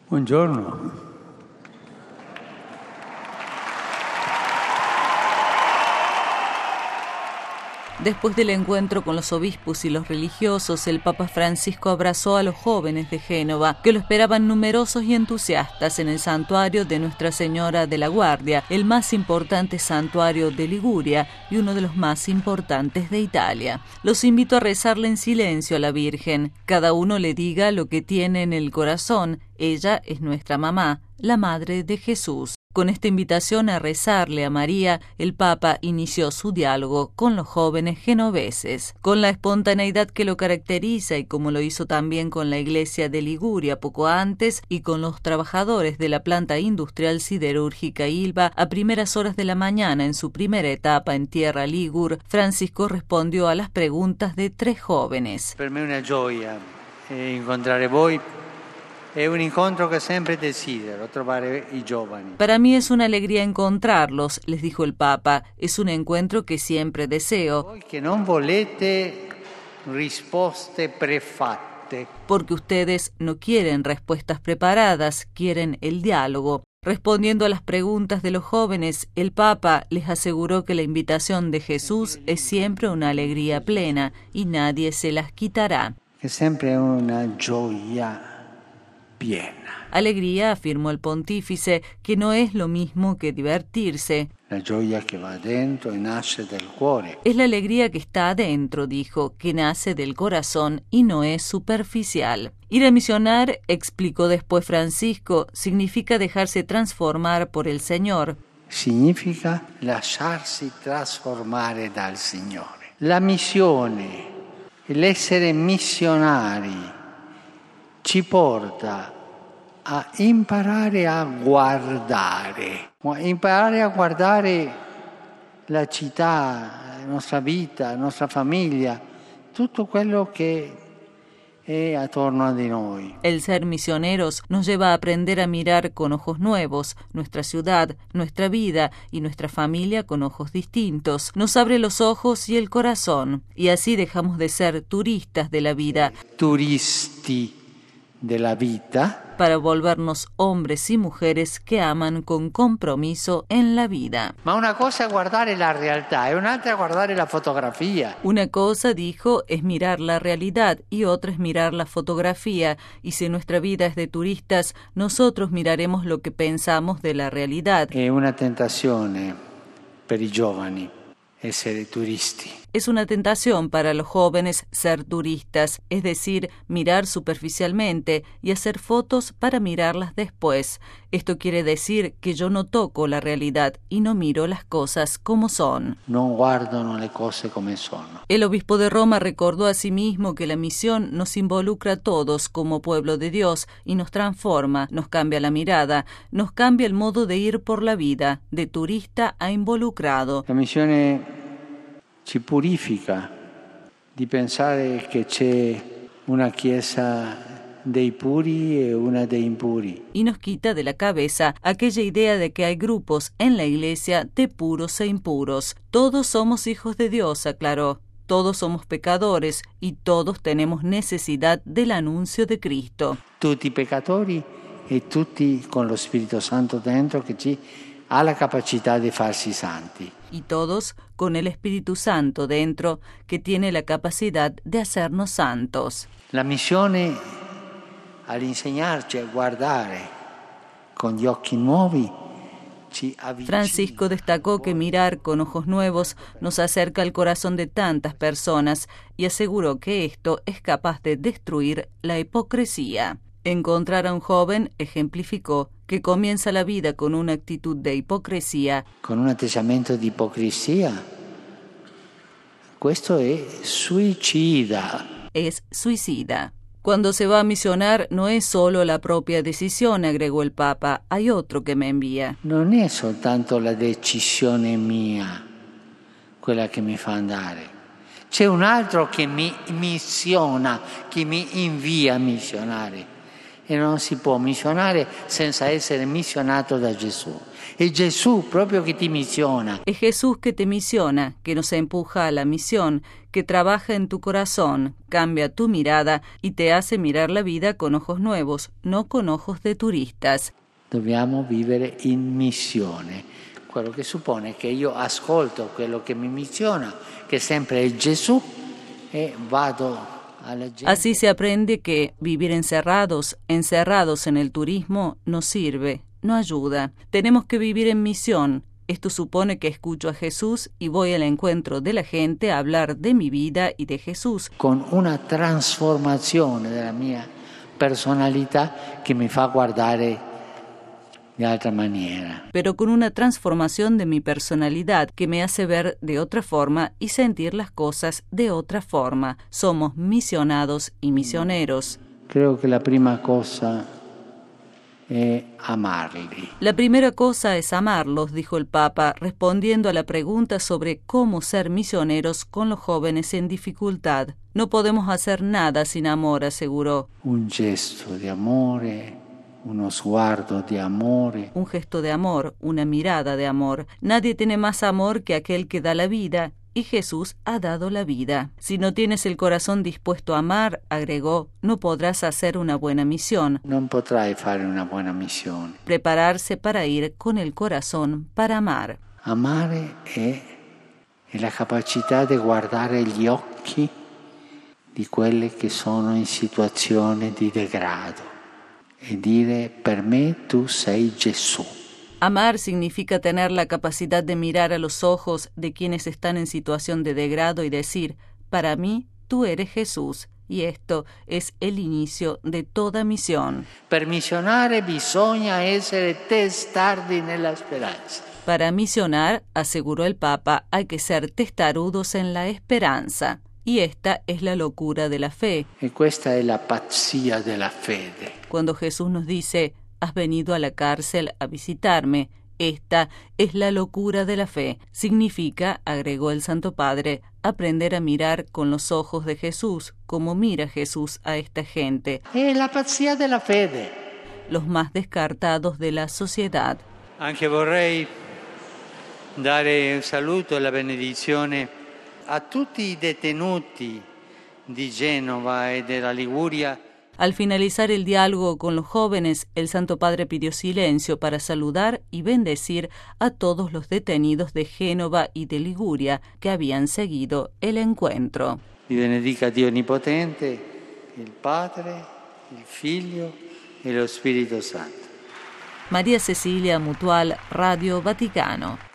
Buongiorno. Después del encuentro con los obispos y los religiosos, el Papa Francisco abrazó a los jóvenes de Génova, que lo esperaban numerosos y entusiastas en el santuario de Nuestra Señora de la Guardia, el más importante santuario de Liguria y uno de los más importantes de Italia. Los invito a rezarle en silencio a la Virgen. Cada uno le diga lo que tiene en el corazón. Ella es nuestra mamá, la Madre de Jesús. Con esta invitación a rezarle a María, el Papa inició su diálogo con los jóvenes genoveses. Con la espontaneidad que lo caracteriza y como lo hizo también con la iglesia de Liguria poco antes y con los trabajadores de la planta industrial siderúrgica Ilva a primeras horas de la mañana en su primera etapa en tierra Ligur, Francisco respondió a las preguntas de 3 jóvenes. Per me è una gioia incontrare voi. È un incontro che sempre desidero, trovare i giovani. Para mí es una alegría encontrarlos, les dijo el Papa. Es un encuentro que siempre deseo. Voi che non volete risposte prefatte. Porque ustedes no quieren respuestas preparadas, quieren el diálogo. Respondiendo a las preguntas de los jóvenes, el Papa les aseguró que la invitación de Jesús es siempre una alegría plena y nadie se las quitará. È sempre una gioia piena. Alegría, afirmó el pontífice, que no es lo mismo que divertirse. La gioia che va dentro e nasce del cuore. Es la alegría que está adentro, dijo, que nace del corazón y no es superficial. Ir a misionar, explicó después Francisco, significa dejarse transformar por el Señor. Significa lasciarsi trasformare dal Signore. La missione, l'essere missionari, ci porta a imparare a guardare la città, la nostra vita, la nostra famiglia, tutto quello che è attorno di noi. El ser misioneros nos lleva a aprender a mirar con ojos nuevos nuestra ciudad, nuestra vida y nuestra familia con ojos distintos. Nos abre los ojos y el corazón y así dejamos de ser turistas de la vida. Turisti della vita. Para volvernos hombres y mujeres que aman con compromiso en la vida. Ma una cosa è guardare la realtà e un'altra è guardare la fotografia. Una cosa, dijo, es mirar la realidad y otra es mirar la fotografía. Y si nuestra vida es de turistas, nosotros miraremos lo que pensamos de la realidad. È una tentazione per i giovani essere turisti. Es una tentación para los jóvenes ser turistas, es decir, mirar superficialmente y hacer fotos para mirarlas después. Esto quiere decir que yo no toco la realidad y no miro las cosas como son. Non guardano le cose come sono. El obispo de Roma recordó asimismo que la misión nos involucra a todos como pueblo de Dios y nos transforma, nos cambia la mirada, nos cambia el modo de ir por la vida, de turista a involucrado. La missione ci purifica di pensare che c'è una chiesa dei puri e una dei impuri. Y nos quita de la cabeza aquella idea de que hay grupos en la iglesia de puros e impuros. Todos somos hijos de Dios, aclaró. Todos somos pecadores y todos tenemos necesidad del anuncio de Cristo. Tutti peccatori e tutti con lo Spirito Santo dentro che ci ha la capacità di farsi santi. Y todos con el Espíritu Santo dentro, que tiene la capacidad de hacernos santos. La missione all'insegnarci a guardare con gli occhi nuovi ci avvicina. Francisco destacó que mirar con ojos nuevos nos acerca al corazón de tantas personas y aseguró que esto es capaz de destruir la hipocresía. Encontrar a un joven, ejemplificó, que comienza la vida con una actitud de hipocresía. Con un atteggiamento di ipocrisia. Questo è suicida. Es suicida. Cuando se va a misionar no es solo la propia decisión, agregó el Papa, hay otro que me envía. Non è soltanto la decisione mia quella che mi fa andare. C'è un altro che mi missiona, che mi invia a missionare. e non si può missionare senza essere missionato da Gesù. È Gesù proprio che ti missiona. Es Jesús que te misiona, que nos empuja a la misión, que trabaja en tu corazón, cambia tu mirada y te hace mirar la vida con ojos nuevos, no con ojos de turistas. Dobbiamo vivere in missione, quello che suppone che io ascolto quello che mi missiona, che sempre è Gesù, e vado. Así se aprende que vivir encerrados en el turismo, no sirve, no ayuda. Tenemos que vivir en misión. Esto supone que escucho a Jesús y voy al encuentro de la gente a hablar de mi vida y de Jesús. Con una trasformazione della mia personalità che mi fa guardare de otra manera. Pero con una transformación de mi personalidad que me hace ver de otra forma y sentir las cosas de otra forma. Somos misionados y misioneros. Creo que la prima cosa es amarli. La primera cosa es amarlos, dijo el Papa, respondiendo a la pregunta sobre cómo ser misioneros con los jóvenes en dificultad. No podemos hacer nada sin amor, aseguró. Un gesto de amore, uno sguardo de amore. Un gesto de amor, una mirada de amor. Nadie tiene más amor que aquel que da la vida, y Jesús ha dado la vida. Si no tienes el corazón dispuesto a amar, agregó, no podrás hacer una buena misión. Non potrai fare una buona missione. Prepararse para ir con el corazón para amar. Amare è la capacità di guardare gli occhi di quelli che sono in situazione di degrado. Y dire, per me tú sei Gesù. Amar significa tener la capacidad de mirar a los ojos de quienes están en situación de degrado y decir, para mí tú eres Jesús. Y esto es el inicio de toda misión. Per missionare bisogna essere testardi nella speranza. Para misionar, aseguró el Papa, hay que ser testarudos en la esperanza. Y esta es la locura de la fe. Y questa è la pazzia della fede. Cuando Jesús nos dice, has venido a la cárcel a visitarme, esta es la locura de la fe. Significa, agregó el Santo Padre, aprender a mirar con los ojos de Jesús, como mira Jesús a esta gente. È la pazzia della fede. Los más descartados de la sociedad. Anche vorrei dare un saluto e la benedizione a tutti i detenuti di Genova e della Liguria. Al finalizar el diálogo con los jóvenes, el Santo Padre pidió silencio para saludar y bendecir a todos los detenidos de Génova y de Liguria que habían seguido el encuentro. Vi benedica Dio Onnipotente, il Padre, il Figlio e lo Spirito Santo. María Cecilia Mutual, Radio Vaticano.